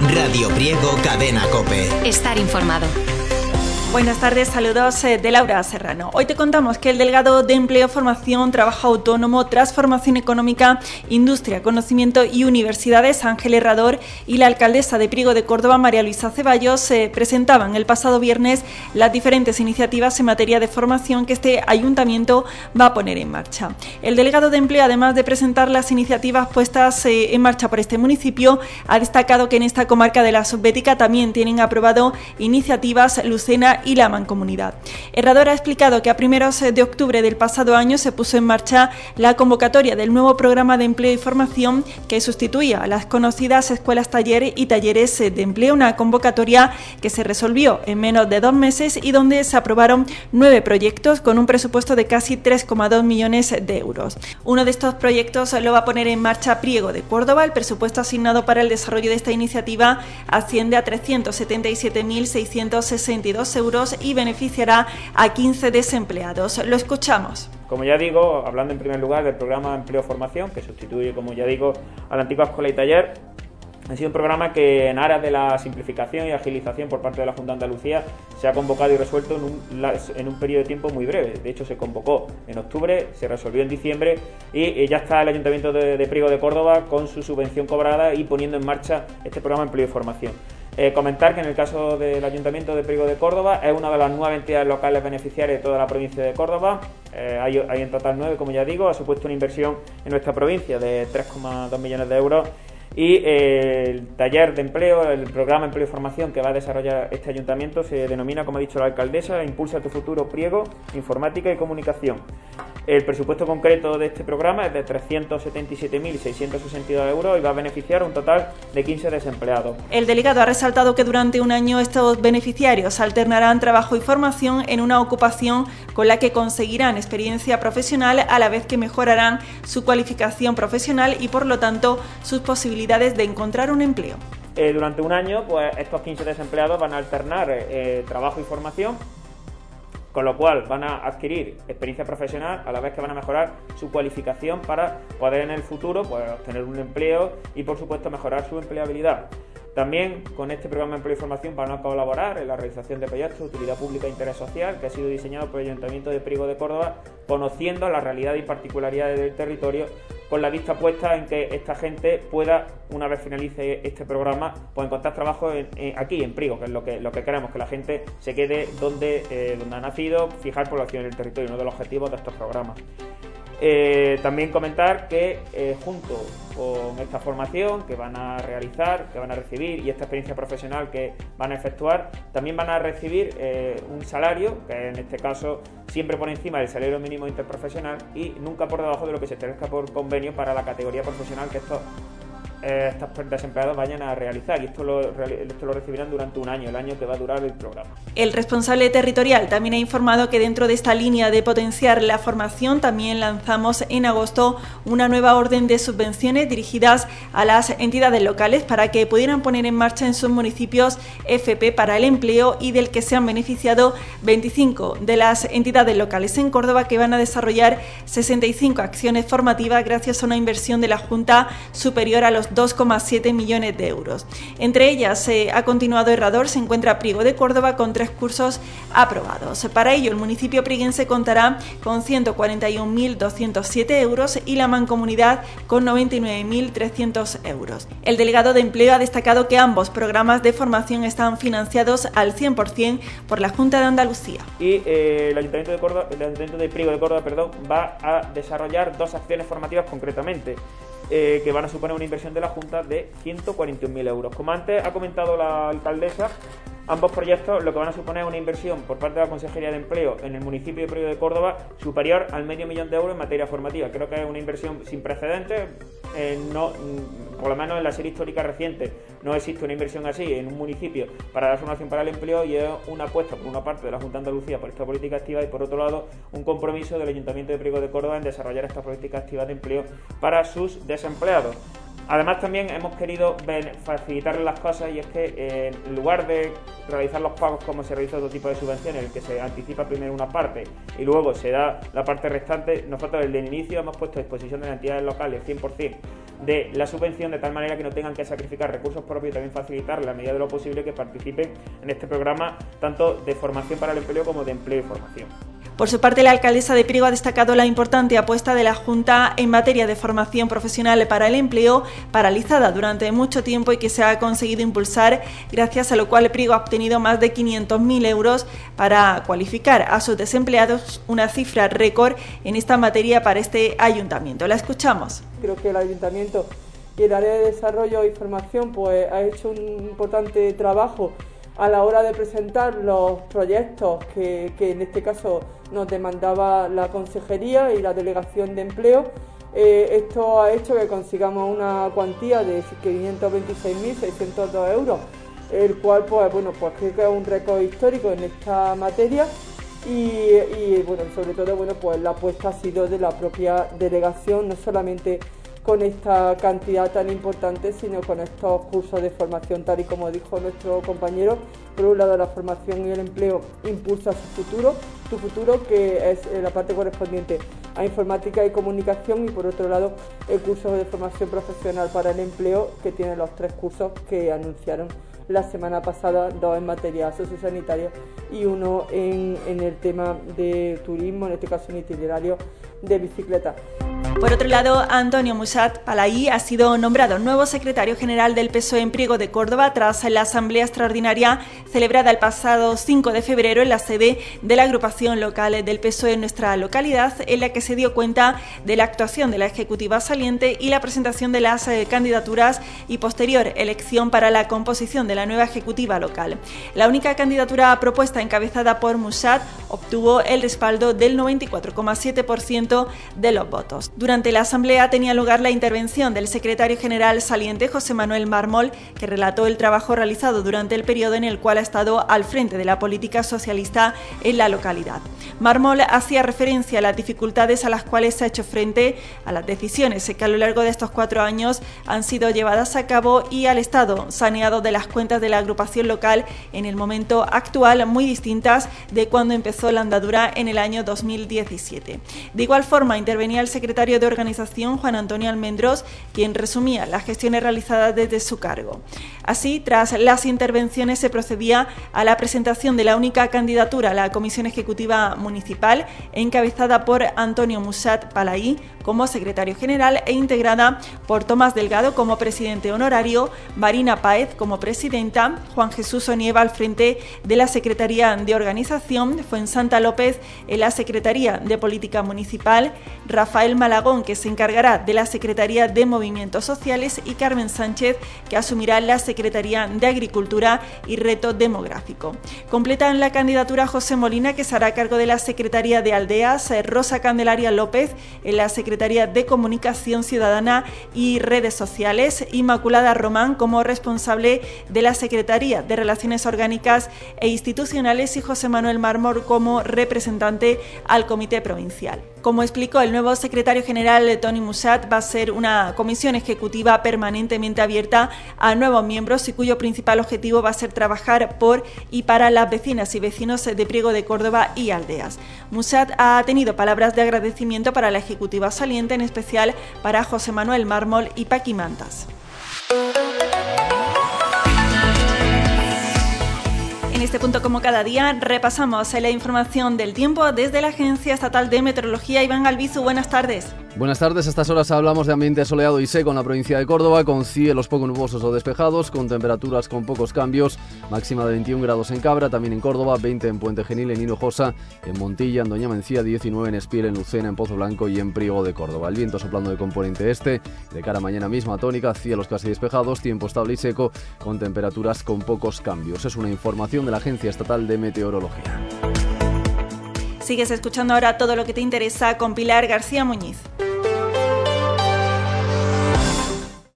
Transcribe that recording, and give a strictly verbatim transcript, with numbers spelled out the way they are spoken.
Radio Priego, Cadena COPE. Estar informado. Buenas tardes, saludos de Laura Serrano. Hoy te contamos que el delegado de Empleo, Formación, Trabajo Autónomo, Transformación Económica, Industria, Conocimiento y Universidades, Ángel Herrador, y la alcaldesa de Priego de Córdoba, María Luisa Ceballos, eh, presentaban el pasado viernes las diferentes iniciativas en materia de formación que este ayuntamiento va a poner en marcha. El delegado de Empleo, además de presentar las iniciativas puestas eh, en marcha por este municipio, ha destacado que en esta comarca de la Subbética también tienen aprobado iniciativas Lucena y la Mancomunidad. Herrador ha explicado que a primeros de octubre del pasado año se puso en marcha la convocatoria del nuevo programa de empleo y formación que sustituía a las conocidas escuelas taller y talleres de empleo, una convocatoria que se resolvió en menos de dos meses y donde se aprobaron nueve proyectos con un presupuesto de casi tres coma dos millones de euros. Uno de estos proyectos lo va a poner en marcha Priego de Córdoba. El presupuesto asignado para el desarrollo de esta iniciativa asciende a trescientos setenta y siete mil seiscientos sesenta y dos euros y beneficiará a quince desempleados. Lo escuchamos. Como ya digo, hablando en primer lugar del programa de empleo-formación, que sustituye, como ya digo, a la antigua escuela y taller, ha sido un programa que, en aras de la simplificación y agilización por parte de la Junta de Andalucía, se ha convocado y resuelto en un, en un periodo de tiempo muy breve. De hecho, se convocó en octubre, se resolvió en diciembre y ya está el Ayuntamiento de, de Priego de Córdoba con su subvención cobrada y poniendo en marcha este programa de empleo y formación. Eh, comentar que en el caso del Ayuntamiento de Priego de Córdoba es una de las nueve entidades locales beneficiarias de toda la provincia de Córdoba. Eh, hay, hay en total nueve, como ya digo, ha supuesto una inversión en nuestra provincia de tres coma dos millones de euros. Y eh, el taller de empleo, el programa Empleo y Formación que va a desarrollar este ayuntamiento se denomina, como ha dicho la alcaldesa, Impulsa tu futuro Priego, Informática y Comunicación. El presupuesto concreto de este programa es de trescientos setenta y siete mil seiscientos sesenta y dos euros y va a beneficiar a un total de quince desempleados. El delegado ha resaltado que durante un año estos beneficiarios alternarán trabajo y formación en una ocupación con la que conseguirán experiencia profesional a la vez que mejorarán su cualificación profesional y, por lo tanto, sus posibilidades de encontrar un empleo. Eh, durante un año, pues estos quince desempleados van a alternar eh, trabajo y formación, con lo cual van a adquirir experiencia profesional a la vez que van a mejorar su cualificación para poder en el futuro pues, obtener un empleo y, por supuesto, mejorar su empleabilidad. También con este programa de empleo y formación van a colaborar en la realización de proyectos de utilidad pública e interés social que ha sido diseñado por el Ayuntamiento de Priego de Córdoba, conociendo las realidades y particularidades del territorio, con la vista puesta en que esta gente pueda, una vez finalice este programa, pues encontrar trabajo en, en, aquí en Priego, que es lo que, lo que queremos, que la gente se quede donde, eh, donde ha nacido, fijar población en el territorio, uno de los objetivos de estos programas. Eh, también comentar que eh, junto con esta formación que van a realizar, que van a recibir y esta experiencia profesional que van a efectuar, también van a recibir eh, un salario que en este caso siempre por encima del salario mínimo interprofesional y nunca por debajo de lo que se establezca por convenio para la categoría profesional que estos Eh, estos desempleados vayan a realizar, y esto lo, esto lo recibirán durante un año, el año que va a durar el programa. El responsable territorial también ha informado que dentro de esta línea de potenciar la formación también lanzamos en agosto una nueva orden de subvenciones dirigidas a las entidades locales para que pudieran poner en marcha en sus municipios F P para el empleo, y del que se han beneficiado veinticinco de las entidades locales en Córdoba, que van a desarrollar sesenta y cinco acciones formativas gracias a una inversión de la Junta superior a los dos coma siete millones de euros. Entre ellas, eh, ha continuado Herrador, se encuentra Priego de Córdoba con tres cursos aprobados. Para ello, el municipio priguense contará con ciento cuarenta y un mil doscientos siete euros y la Mancomunidad con noventa y nueve mil trescientos euros. El delegado de Empleo ha destacado que ambos programas de formación están financiados al cien por ciento por la Junta de Andalucía. Y eh, el Ayuntamiento de Córdoba, el Ayuntamiento de Priego de Córdoba, perdón, va a desarrollar dos acciones formativas concretamente. Eh, que van a suponer una inversión de la Junta de ciento cuarenta y un mil euros. Como antes ha comentado la alcaldesa, ambos proyectos lo que van a suponer es una inversión por parte de la Consejería de Empleo en el municipio de Priego de Córdoba superior al medio millón de euros en materia formativa. Creo que es una inversión sin precedentes, eh, no, por lo menos en la serie histórica reciente no existe una inversión así en un municipio para la formación para el empleo, y es una apuesta por una parte de la Junta de Andalucía por esta política activa y por otro lado un compromiso del Ayuntamiento de Priego de Córdoba en desarrollar esta política activa de empleo para sus desempleados. Además, también hemos querido facilitarles las cosas, y es que eh, en lugar de realizar los pagos como se realiza otro tipo de subvenciones, en el que se anticipa primero una parte y luego se da la parte restante, nosotros desde el inicio hemos puesto a disposición de las entidades locales cien por ciento de la subvención, de tal manera que no tengan que sacrificar recursos propios y también facilitar, la medida de lo posible, que participen en este programa tanto de formación para el empleo como de empleo y formación. Por su parte, la alcaldesa de Priego ha destacado la importante apuesta de la Junta en materia de formación profesional para el empleo, paralizada durante mucho tiempo y que se ha conseguido impulsar, gracias a lo cual Priego ha obtenido más de quinientos mil euros para cualificar a sus desempleados, una cifra récord en esta materia para este ayuntamiento. La escuchamos. Creo que el ayuntamiento y el área de desarrollo y formación pues ha hecho un importante trabajo a la hora de presentar los proyectos que, que en este caso nos demandaba la Consejería y la Delegación de Empleo. Eh, esto ha hecho que consigamos una cuantía de quinientos veintiséis mil seiscientos dos euros, el cual pues bueno pues creo que es un récord histórico en esta materia y, y bueno sobre todo bueno pues la apuesta ha sido de la propia delegación, no solamente con esta cantidad tan importante, sino con estos cursos de formación, tal y como dijo nuestro compañero. Por un lado, la formación y el empleo impulsa su futuro, su futuro que es la parte correspondiente a informática y comunicación, y por otro lado, el curso de formación profesional para el empleo, que tiene los tres cursos que anunciaron la semana pasada, dos en materia sociosanitaria y uno en, en el tema de turismo, en este caso en itinerario de bicicleta. Por otro lado, Antonio Musat Palaí ha sido nombrado nuevo secretario general del P S O E en Priego de Córdoba tras la asamblea extraordinaria celebrada el pasado cinco de febrero en la sede de la agrupación local del P S O E en nuestra localidad, en la que se dio cuenta de la actuación de la ejecutiva saliente y la presentación de las eh, candidaturas y posterior elección para la composición de la nueva ejecutiva local. La única candidatura propuesta, encabezada por Musat, obtuvo el respaldo del noventa y cuatro coma siete por ciento de los votos. Durante la asamblea tenía lugar la intervención del secretario general saliente, José Manuel Mármol, que relató el trabajo realizado durante el periodo en el cual ha estado al frente de la política socialista en la localidad. Mármol hacía referencia a las dificultades a las cuales se ha hecho frente, a las decisiones que a lo largo de estos cuatro años han sido llevadas a cabo y al estado saneado de las cuentas de la agrupación local en el momento actual, muy distintas de cuando empezó la andadura en el año dos mil diecisiete. De igual forma, intervenía el secretario de Organización, Juan Antonio Almendros, quien resumía las gestiones realizadas desde su cargo. Así, tras las intervenciones, se procedía a la presentación de la única candidatura a la Comisión Ejecutiva Municipal, encabezada por Antonio Musat Palaí como secretario general e integrada por Tomás Delgado como presidente honorario, Marina Páez como presidenta, Juan Jesús Onieva al frente de la Secretaría de Organización, Fuensanta López en la Secretaría de Política Municipal, Rafael Malagón, que se encargará de la Secretaría de Movimientos Sociales, y Carmen Sánchez, que asumirá la Secretaría de Agricultura y Reto Demográfico. Completan la candidatura José Molina, que se hará cargo de la Secretaría de Aldeas, Rosa Candelaria López en la Secretaría de Comunicación Ciudadana y Redes Sociales, Inmaculada Román como responsable de la Secretaría de Relaciones Orgánicas e Institucionales y José Manuel Mármol como representante al Comité Provincial. Como explicó el nuevo secretario general, Toni Musat, va a ser una comisión ejecutiva permanentemente abierta a nuevos miembros y cuyo principal objetivo va a ser trabajar por y para las vecinas y vecinos de Priego de Córdoba y Aldeas. Musat ha tenido palabras de agradecimiento para la ejecutiva saliente, en especial para José Manuel Mármol y Paqui Mantas. En este punto, como cada día, repasamos la información del tiempo desde la Agencia Estatal de Meteorología. Iván Albizu, buenas tardes. Buenas tardes, a estas horas hablamos de ambiente soleado y seco en la provincia de Córdoba, con cielos poco nubosos o despejados, con temperaturas con pocos cambios, máxima de veintiún grados en Cabra, también en Córdoba, veinte en Puente Genil, en Hinojosa, en Montilla, en Doña Mencía, diecinueve en Espiel, en Lucena, en Pozo Blanco y en Priego de Córdoba. El viento soplando de componente este, de cara a mañana misma tónica, cielos casi despejados, tiempo estable y seco, con temperaturas con pocos cambios. Es una información de la Agencia Estatal de Meteorología. Sigues escuchando ahora todo lo que te interesa con Pilar García Muñiz.